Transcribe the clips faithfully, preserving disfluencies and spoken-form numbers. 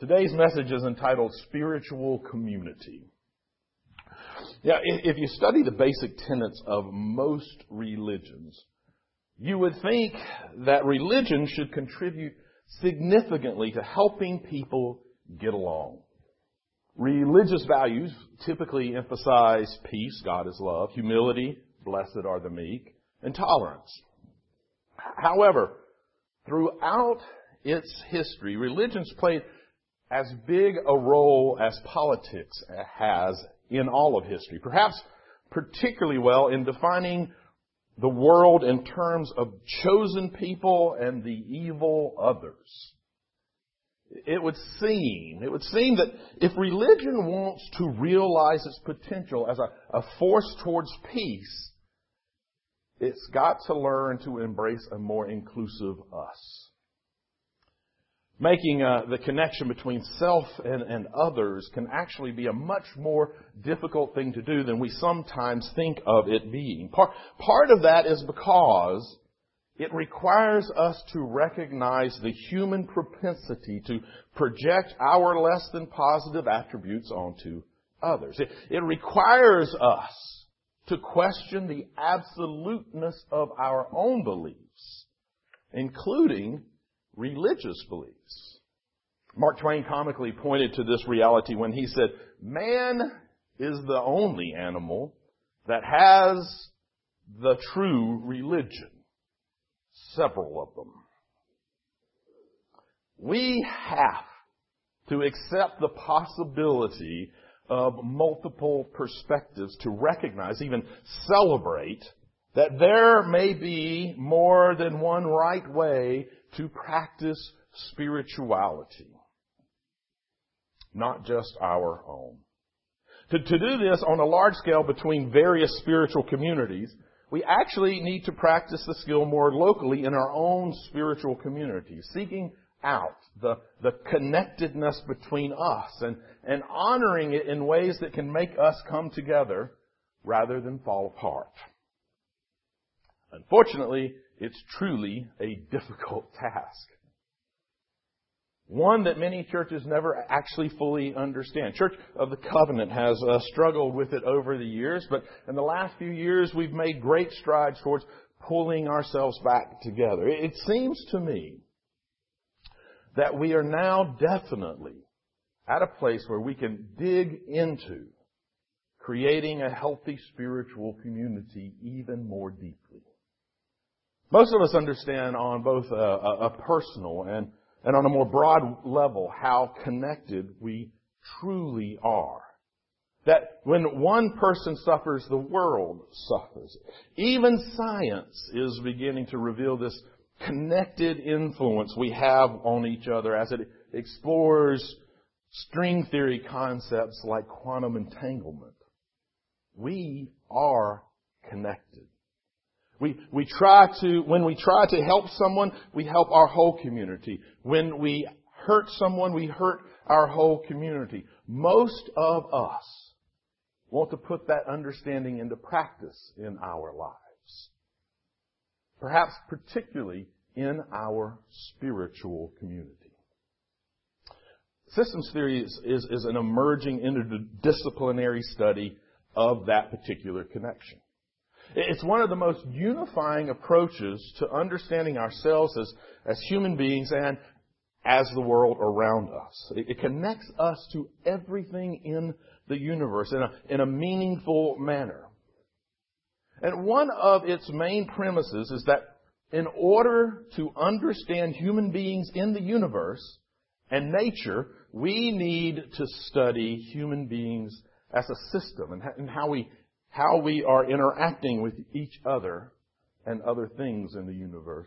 Today's message is entitled Spiritual Community. Now, if you study the basic tenets of most religions, you would think that religion should contribute significantly to helping people get along. Religious values typically emphasize peace, God is love, humility, blessed are the meek, and tolerance. However, throughout its history, religion's played as big a role as politics has in all of history, perhaps particularly well in defining the world in terms of chosen people and the evil others. It would seem, it would seem that if religion wants to realize its potential as a, a force towards peace, it's got to learn to embrace a more inclusive us. Making uh, the connection between self and, and others can actually be a much more difficult thing to do than we sometimes think of it being. Part, part of that is because it requires us to recognize the human propensity to project our less than positive attributes onto others. It, it requires us to question the absoluteness of our own beliefs, including religious beliefs. Mark Twain comically pointed to this reality when he said, "Man is the only animal that has the true religion. Several of them." We have to accept the possibility of multiple perspectives to recognize, even celebrate, that there may be more than one right way to practice spirituality, not just our own. To, to do this on a large scale between various spiritual communities, we actually need to practice the skill more locally in our own spiritual community, seeking out the, the connectedness between us and, and honoring it in ways that can make us come together rather than fall apart. Unfortunately, it's truly a difficult task. One that many churches never actually fully understand. Church of the Covenant has uh, struggled with it over the years, but in the last few years we've made great strides towards pulling ourselves back together. It seems to me that we are now definitely at a place where we can dig into creating a healthy spiritual community even more deeply. Most of us understand on both a, a, a personal and, and on a more broad level how connected we truly are. That when one person suffers, the world suffers. Even science is beginning to reveal this connected influence we have on each other as it explores string theory concepts like quantum entanglement. We are connected. We, we try to, when we try to help someone, we help our whole community. When we hurt someone, we hurt our whole community. Most of us want to put that understanding into practice in our lives. Perhaps particularly in our spiritual community. Systems theory is, is, is an emerging interdisciplinary study of that particular connection. It's one of the most unifying approaches to understanding ourselves as, as human beings and as the world around us. It, it connects us to everything in the universe in a, in a meaningful manner. And one of its main premises is that in order to understand human beings in the universe and nature, we need to study human beings as a system and, and how we how we are interacting with each other and other things in the universe.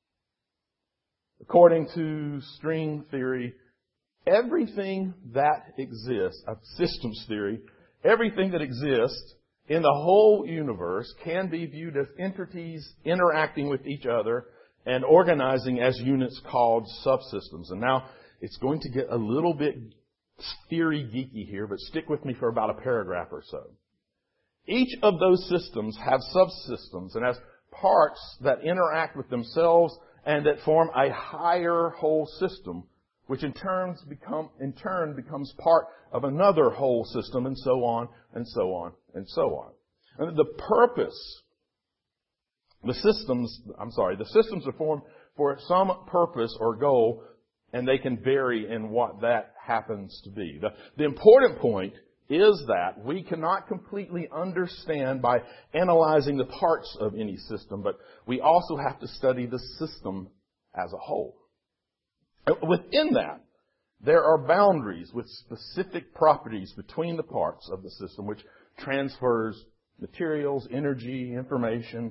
According to string theory, everything that exists, of systems theory, everything that exists in the whole universe can be viewed as entities interacting with each other and organizing as units called subsystems. And now it's going to get a little bit theory geeky here, but stick with me for about a paragraph or so. Each of those systems have subsystems and has parts that interact with themselves and that form a higher whole system which in turn become, in turn becomes part of another whole system, and so on, and so on, and so on. And the purpose, the systems, I'm sorry, the systems are formed for some purpose or goal, and they can vary in what that happens to be. The, the important point is that we cannot completely understand by analyzing the parts of any system, but we also have to study the system as a whole. Within that, there are boundaries with specific properties between the parts of the system which transfers materials, energy, information.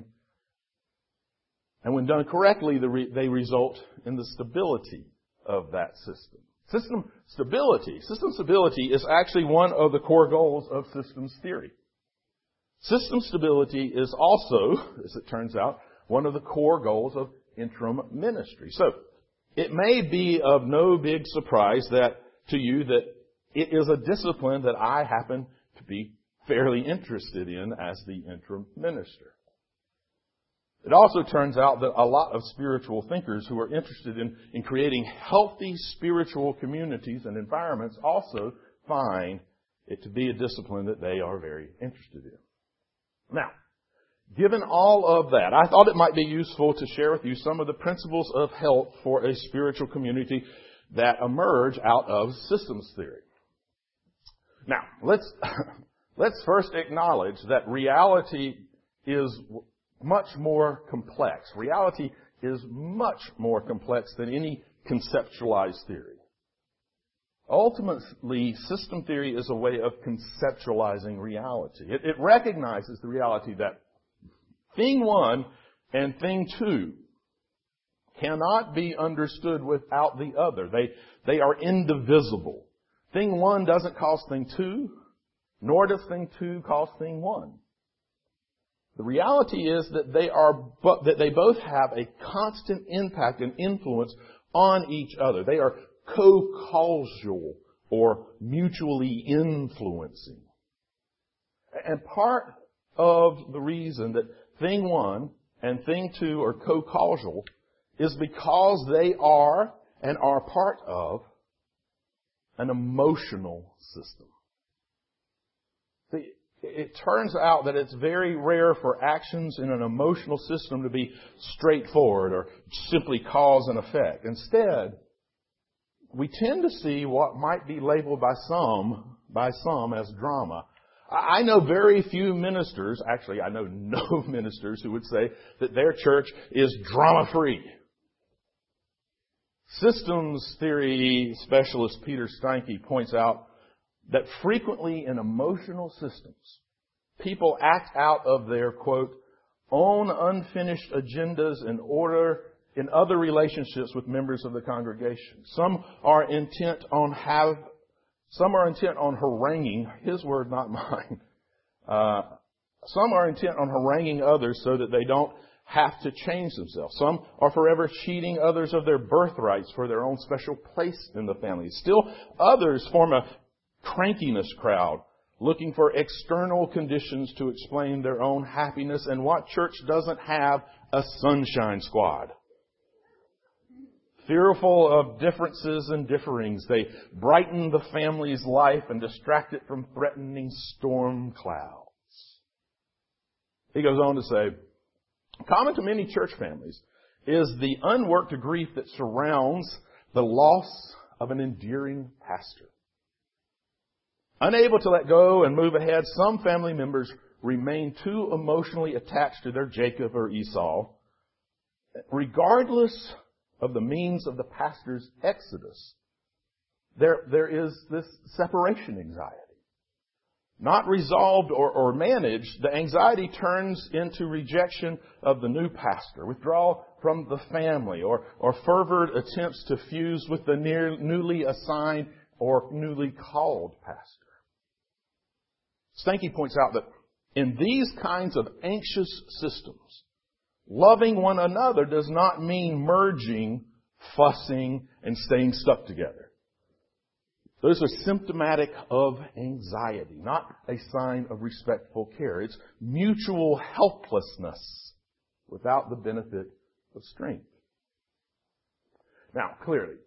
And when done correctly, they result in the stability of that system. System stability. System stability is actually one of the core goals of systems theory. System stability is also, as it turns out, one of the core goals of interim ministry. So, it may be of no big surprise that to you that it is a discipline that I happen to be fairly interested in as the interim minister. It also turns out that a lot of spiritual thinkers who are interested in, in creating healthy spiritual communities and environments also find it to be a discipline that they are very interested in. Now, given all of that, I thought it might be useful to share with you some of the principles of health for a spiritual community that emerge out of systems theory. Now, let's, let's first acknowledge that reality is much more complex. Reality is much more complex than any conceptualized theory. Ultimately, system theory is a way of conceptualizing reality. It, it recognizes the reality that thing one and thing two cannot be understood without the other. They, they are indivisible. Thing one doesn't cause thing two, nor does thing two cause thing one. The reality is that they are, but that they both have a constant impact and influence on each other. They are co-causal or mutually influencing. And part of the reason that thing one and thing two are co-causal is because they are and are part of an emotional system. See, it turns out that it's very rare for actions in an emotional system to be straightforward or simply cause and effect. Instead, we tend to see what might be labeled by some, by some as drama. I know very few ministers, actually I know no ministers who would say that their church is drama-free. Systems theory specialist Peter Steinke points out that frequently in emotional systems, people act out of their, quote, own unfinished agendas in order in other relationships with members of the congregation. Some are intent on have, some are intent on haranguing, his word, not mine. Uh, some are intent on haranguing others so that they don't have to change themselves. Some are forever cheating others of their birthrights for their own special place in the family. Still others form a crankiness crowd looking for external conditions to explain their own happiness. And what church doesn't have? A sunshine squad. Fearful of differences and differings, they brighten the family's life and distract it from threatening storm clouds. He goes on to say, common to many church families is the unworked grief that surrounds the loss of an endearing pastor. Unable to let go and move ahead, some family members remain too emotionally attached to their Jacob or Esau. Regardless of the means of the pastor's exodus, there, there is this separation anxiety. Not resolved or, or managed, the anxiety turns into rejection of the new pastor, withdrawal from the family, or, or fervent attempts to fuse with the near, newly assigned or newly called pastor. Steinke points out that in these kinds of anxious systems, loving one another does not mean merging, fussing, and staying stuck together. Those are symptomatic of anxiety, not a sign of respectful care. It's mutual helplessness without the benefit of strength. Now, clearly,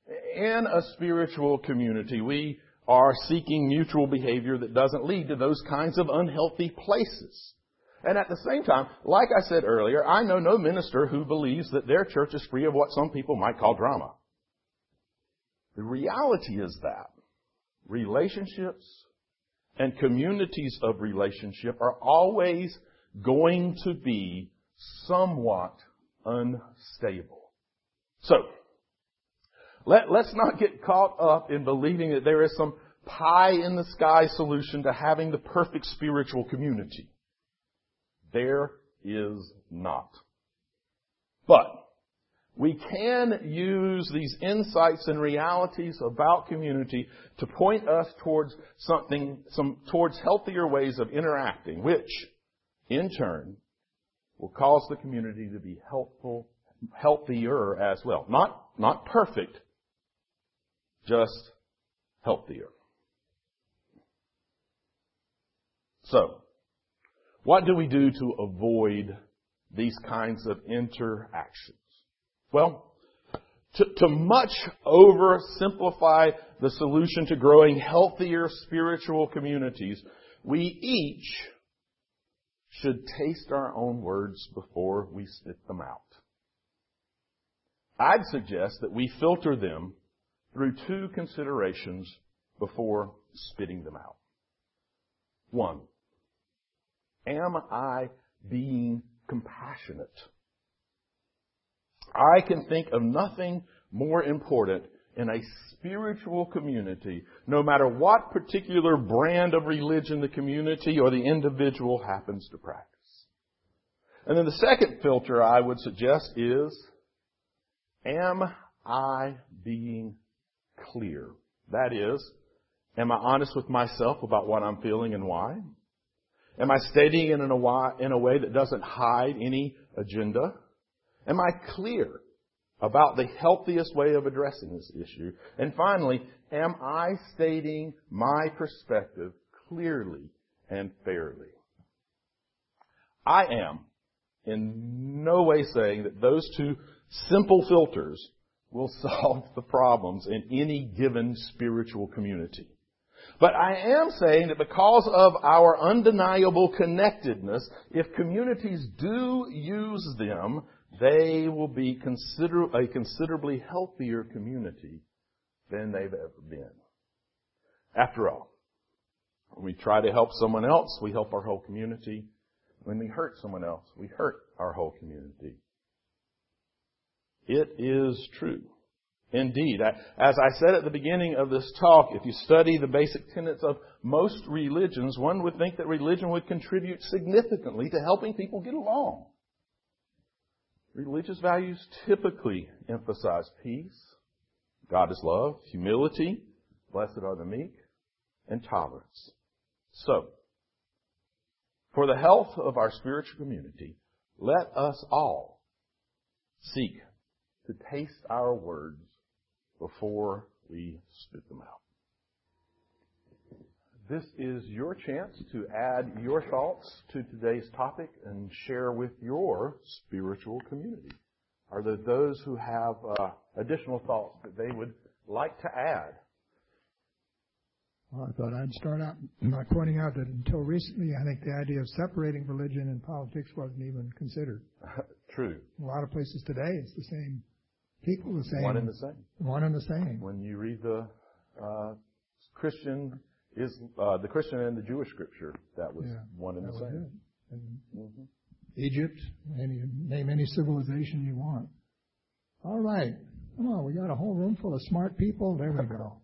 In a spiritual community, we are seeking mutual behavior that doesn't lead to those kinds of unhealthy places. And at the same time, like I said earlier, I know no minister who believes that their church is free of what some people might call drama. The reality is that relationships and communities of relationship are always going to be somewhat unstable. So, let, let's not get caught up in believing that there is some pie-in-the-sky solution to having the perfect spiritual community. There is not. But we can use these insights and realities about community to point us towards something, some, towards healthier ways of interacting, which, in turn, will cause the community to be helpful, healthier as well. Not, not perfect, just healthier. So, what do we do to avoid these kinds of interactions? Well, to, to much oversimplify the solution to growing healthier spiritual communities, we each should taste our own words before we spit them out. I'd suggest that we filter them through two considerations before spitting them out. One, am I being compassionate? I can think of nothing more important in a spiritual community, no matter what particular brand of religion the community or the individual happens to practice. And then the second filter I would suggest is, am I being clear? That is, am I honest with myself about what I'm feeling and why? Am I stating it in a, in a way that doesn't hide any agenda? Am I clear about the healthiest way of addressing this issue? And finally, am I stating my perspective clearly and fairly? I am in no way saying that those two simple filters will solve the problems in any given spiritual community. But I am saying that because of our undeniable connectedness, if communities do use them, they will be consider- a considerably healthier community than they've ever been. After all, when we try to help someone else, we help our whole community. When we hurt someone else, we hurt our whole community. It is true. Indeed, as I said at the beginning of this talk, if you study the basic tenets of most religions, one would think that religion would contribute significantly to helping people get along. Religious values typically emphasize peace, God is love, humility, blessed are the meek, and tolerance. So, for the health of our spiritual community, let us all seek to taste our words before we spit them out. This is your chance to add your thoughts to today's topic and share with your spiritual community. Are there those who have uh, additional thoughts that they would like to add? Well, I thought I'd start out by pointing out that until recently, I think the idea of separating religion and politics wasn't even considered. True. A lot of places today, it's the same people, the same. One and the same. One and the same. When you read the uh, Christian is uh, the Christian and the Jewish scripture, that was yeah, one and the same. And mm-hmm. Egypt, any, name any civilization you want. All right. Come on, we got a whole room full of smart people. There we go.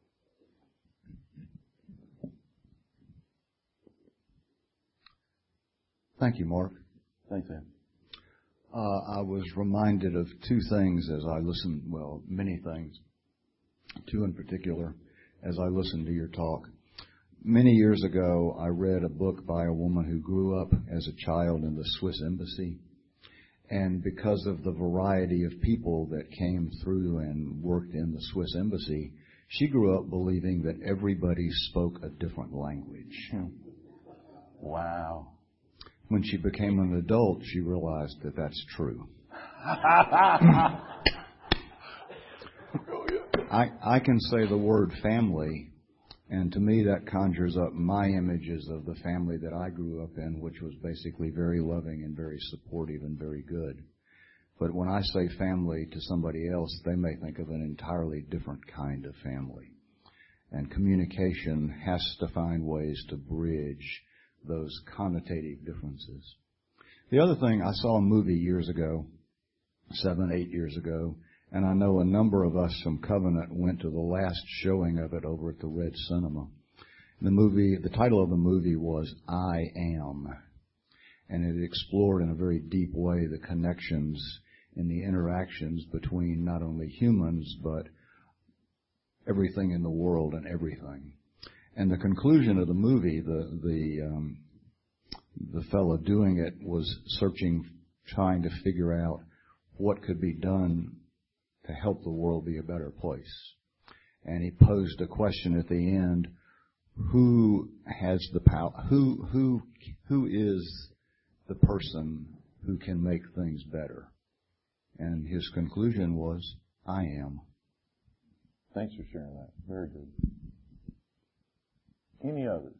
Thank you, Mark. Thanks, Ann. Uh, I was reminded of two things as I listened, well, many things, two in particular, as I listened to your talk. Many years ago, I read a book by a woman who grew up as a child in the Swiss embassy. And because of the variety of people that came through and worked in the Swiss embassy, she grew up believing that everybody spoke a different language. Wow. When she became an adult, she realized that that's true. I, I can say the word family, and to me that conjures up my images of the family that I grew up in, which was basically very loving and very supportive and very good. But when I say family to somebody else, they may think of an entirely different kind of family. And communication has to find ways to bridge those connotative differences. The other thing, I saw a movie years ago, seven, eight years ago, and I know a number of us from Covenant went to the last showing of it over at the Red Cinema. The movie, the title of the movie was I Am, and it explored in a very deep way the connections and the interactions between not only humans but everything in the world and everything. And the conclusion of the movie, the the um, the fellow doing it was searching, trying to figure out what could be done to help the world be a better place. And he posed a question at the end: Who has the power? Who who who is the person who can make things better? And his conclusion was, I am. Thanks for sharing that. Very good. Any others?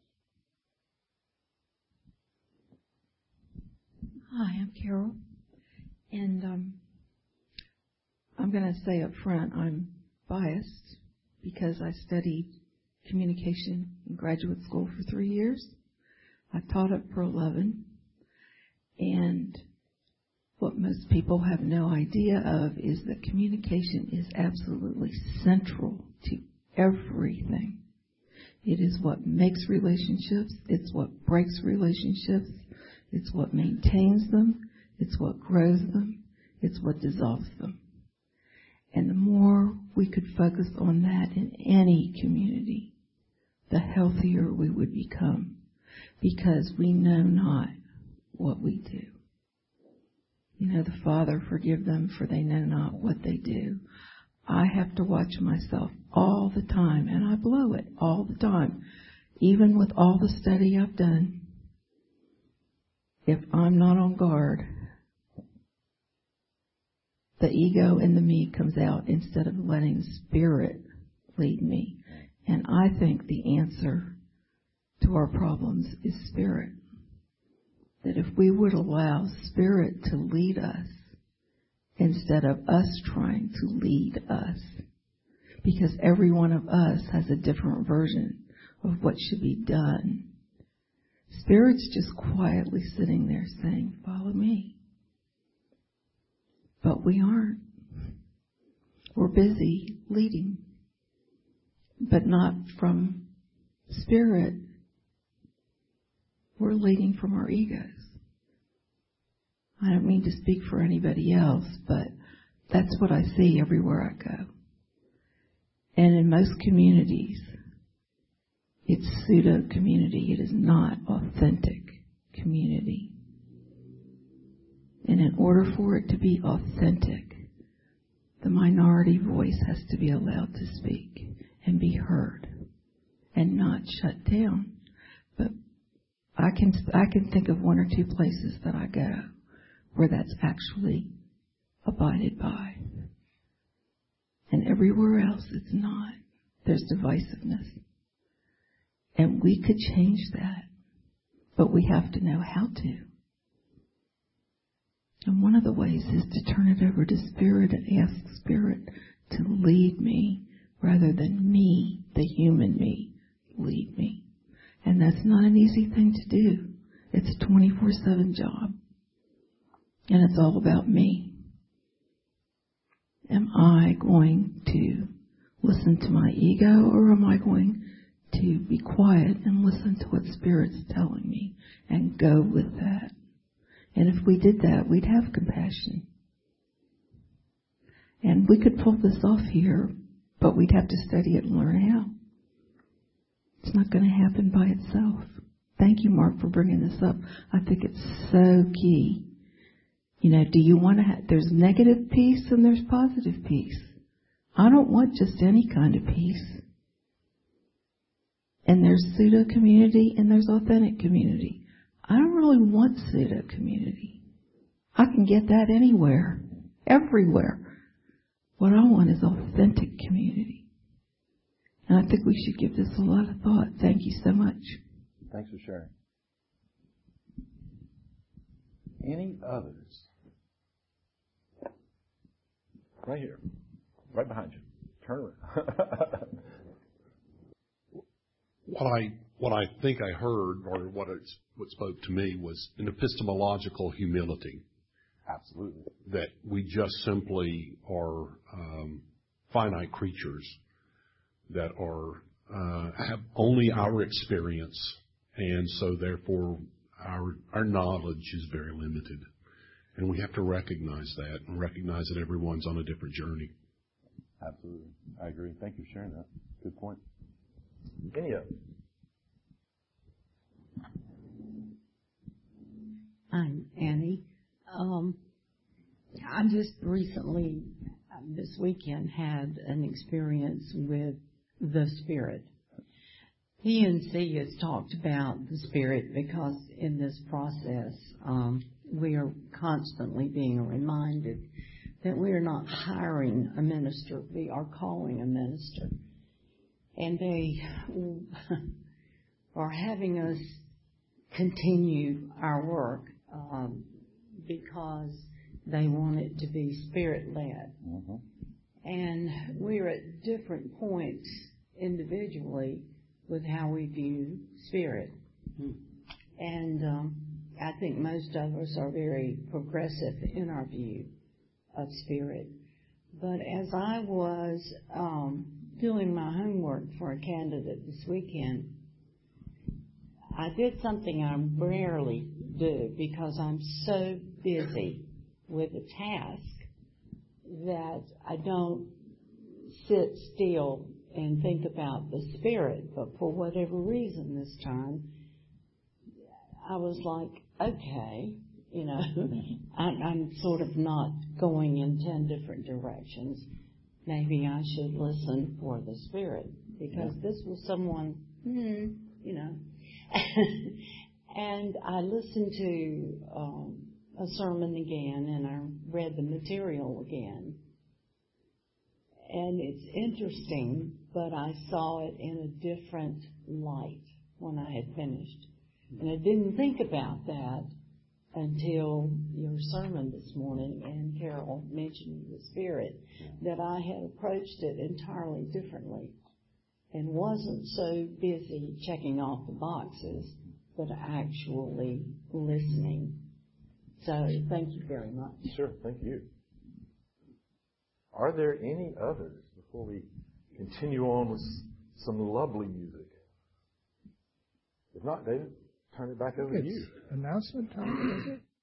Hi, I'm Carol. And um, I'm going to say up front, I'm biased because I studied communication in graduate school for three years. I taught it for eleven. And what most people have no idea of is that communication is absolutely central to everything. It is what makes relationships. It's what breaks relationships. It's what maintains them. It's what grows them. It's what dissolves them. And the more we could focus on that in any community, the healthier we would become, because we know not what we do. You know, the Father, forgive them, for they know not what they do. I have to watch myself all the time, and I blow it all the time. Even with all the study I've done, if I'm not on guard, the ego in the me comes out instead of letting Spirit lead me. And I think the answer to our problems is Spirit. That if we would allow Spirit to lead us instead of us trying to lead us, because every one of us has a different version of what should be done. Spirit's just quietly sitting there saying, follow me. But we aren't. We're busy leading, but not from Spirit. We're leading from our egos. I don't mean to speak for anybody else, but that's what I see everywhere I go. And in most communities, it's pseudo-community. It is not authentic community. And in order for it to be authentic, the minority voice has to be allowed to speak and be heard and not shut down. But I can I can think of one or two places that I go where that's actually abided by. And everywhere else it's not. There's divisiveness. And we could change that. But we have to know how to. And one of the ways is to turn it over to Spirit and ask Spirit to lead me rather than me, the human me, lead me. And that's not an easy thing to do. It's a twenty-four seven job. And it's all about me. Am I going to listen to my ego, or am I going to be quiet and listen to what Spirit's telling me and go with that? And if we did that, we'd have compassion. And we could pull this off here, but we'd have to study it and learn how. It's not going to happen by itself. Thank you, Mark, for bringing this up. I think it's so key. You know, do you want to have, there's negative peace and there's positive peace. I don't want just any kind of peace. And there's pseudo-community and there's authentic community. I don't really want pseudo-community. I can get that anywhere, everywhere. What I want is authentic community. And I think we should give this a lot of thought. Thank you so much. Thanks for sharing. Any others? Right here. Right behind you. Turn around. What I what I think I heard, or what it's, what spoke to me, was an epistemological humility. Absolutely. That we just simply are um, finite creatures that are uh, have only our experience, and so therefore our our knowledge is very limited, and we have to recognize that and recognize that everyone's on a different journey. Absolutely, I agree. Thank you for sharing that. Good point. Any of them? I'm Annie. Um, I just recently, um, this weekend, had an experience with the Spirit. P N C has talked about the Spirit because in this process, um, we are constantly being reminded that we are not hiring a minister, we are calling a minister. And they are having us continue our work um, because they want it to be Spirit-led. Mm-hmm. And we're at different points individually with how we view Spirit. Mm-hmm. And um, I think most of us are very progressive in our view of Spirit. But as I was um, doing my homework for a candidate this weekend, I did something I rarely do because I'm so busy with a task that I don't sit still and think about the Spirit. But for whatever reason this time, I was like, okay, you know, I'm, I'm sort of not going in ten different directions. Maybe I should listen for the Spirit because this was someone, hmm, you know. And I listened to um, a sermon again, and I read the material again. And it's interesting, but I saw it in a different light when I had finished. And I didn't think about that until your sermon this morning and Carol mentioning the Spirit, that I had approached it entirely differently and wasn't so busy checking off the boxes, but actually listening. So thank you very much. Sure, thank you. Are there any others before we continue on with some lovely music? If not, David, turn it back over to you. Announcement time, is it?